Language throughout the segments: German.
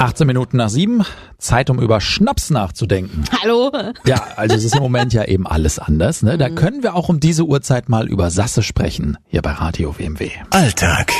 18 Minuten nach 7, Zeit, um über Schnaps nachzudenken. Hallo? Ja, also es ist im Moment ja eben alles anders. Ne? Da können wir auch um diese Uhrzeit mal über Sasse sprechen, hier bei Radio WMW. Alltag.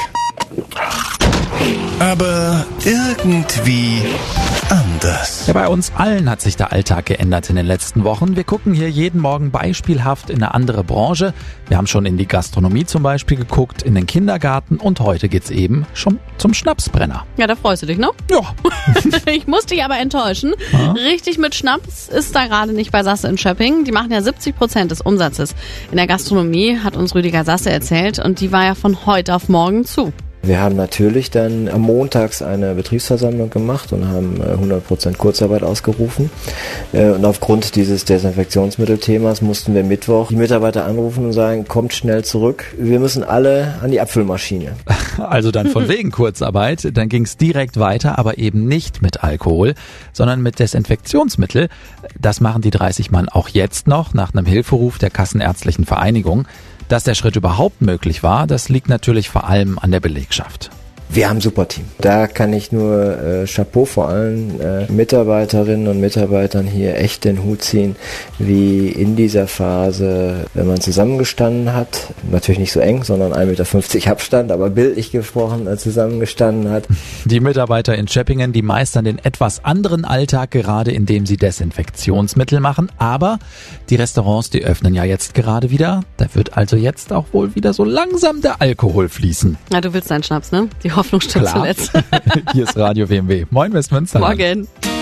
Aber irgendwie anders. Ja, bei uns allen hat sich der Alltag geändert in den letzten Wochen. Wir gucken hier jeden Morgen beispielhaft in eine andere Branche. Wir haben schon in die Gastronomie zum Beispiel geguckt, in den Kindergarten und heute geht's eben schon zum Schnapsbrenner. Ja, da freust du dich, ne? Ja. Ich muss dich aber enttäuschen. Richtig mit Schnaps ist da gerade nicht bei Sasse in Schöpping. Die machen ja 70% des Umsatzes in der Gastronomie, hat uns Rüdiger Sasse erzählt. Und die war ja von heute auf morgen zu. Wir haben natürlich dann am Montags eine Betriebsversammlung gemacht und haben 100% Kurzarbeit ausgerufen. Und aufgrund dieses Desinfektionsmittelthemas mussten wir Mittwoch die Mitarbeiter anrufen und sagen, kommt schnell zurück, wir müssen alle an die Abfüllmaschine. Also dann von wegen Kurzarbeit, dann ging's direkt weiter, aber eben nicht mit Alkohol, sondern mit Desinfektionsmittel. Das machen die 30 Mann auch jetzt noch nach einem Hilferuf der Kassenärztlichen Vereinigung. Dass der Schritt überhaupt möglich war, das liegt natürlich vor allem an der Belegschaft. Wir haben ein super Team. Da kann ich nur Chapeau vor allen Mitarbeiterinnen und Mitarbeitern hier echt den Hut ziehen, wie in dieser Phase, wenn man zusammengestanden hat, natürlich nicht so eng, sondern 1,50 Meter Abstand, aber bildlich gesprochen zusammengestanden hat. Die Mitarbeiter in Schöppingen, die meistern den etwas anderen Alltag gerade, indem sie Desinfektionsmittel machen, aber die Restaurants, die öffnen ja jetzt gerade wieder. Da wird also jetzt auch wohl wieder so langsam der Alkohol fließen. Na, du willst deinen Schnaps, ne? Die Hoffnung stirbt zuletzt. Hier ist Radio WMW. Moin Westmünster. Morgen.